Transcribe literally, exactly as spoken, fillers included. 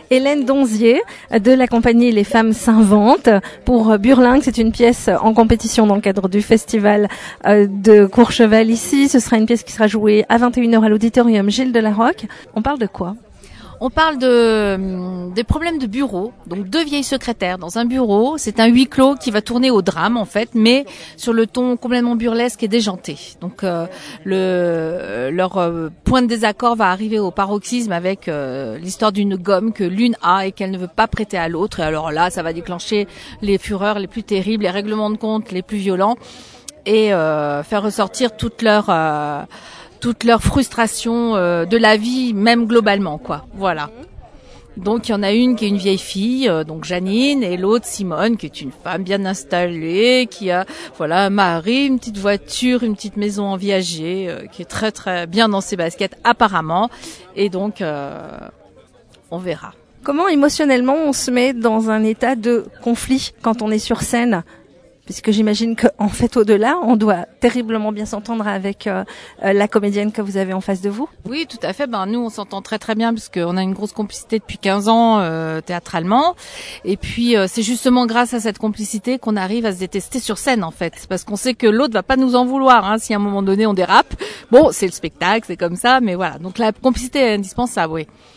Hélène Donzier de la compagnie Les Femmes s'inventent pour Burlingue. C'est une pièce en compétition dans le cadre du festival de Courchevel ici. Ce sera une pièce qui sera jouée à vingt et une heures à l'auditorium Gilles de la Roque. On parle de quoi ? On parle de des problèmes de bureau, donc deux vieilles secrétaires dans un bureau. C'est un huis clos qui va tourner au drame en fait, mais sur le ton complètement burlesque et déjanté. Donc euh, le leur euh, point de désaccord va arriver au paroxysme avec euh, l'histoire d'une gomme que l'une a et qu'elle ne veut pas prêter à l'autre. Et alors là, ça va déclencher les fureurs les plus terribles, les règlements de compte les plus violents et euh, faire ressortir toute leur euh, toute leur frustration euh, de la vie, même globalement, quoi. Voilà. Donc il y en a une qui est une vieille fille, euh, donc Janine, et l'autre Simone, qui est une femme bien installée, qui a voilà un mari, une petite voiture, une petite maison en viager, euh, qui est très très bien dans ses baskets apparemment. Et donc euh, on verra. Comment émotionnellement on se met dans un état de conflit quand on est sur scène ? Puisque j'imagine qu'en fait, au-delà, on doit terriblement bien s'entendre avec euh, la comédienne que vous avez en face de vous. Oui, tout à fait. Ben nous, on s'entend très très bien parce qu'on a une grosse complicité depuis quinze ans euh, théâtralement. Et puis, euh, c'est justement grâce à cette complicité qu'on arrive à se détester sur scène, en fait. Parce qu'on sait que l'autre va pas nous en vouloir, hein, si à un moment donné on dérape. Bon, c'est le spectacle, c'est comme ça, mais voilà. Donc la complicité est indispensable, oui.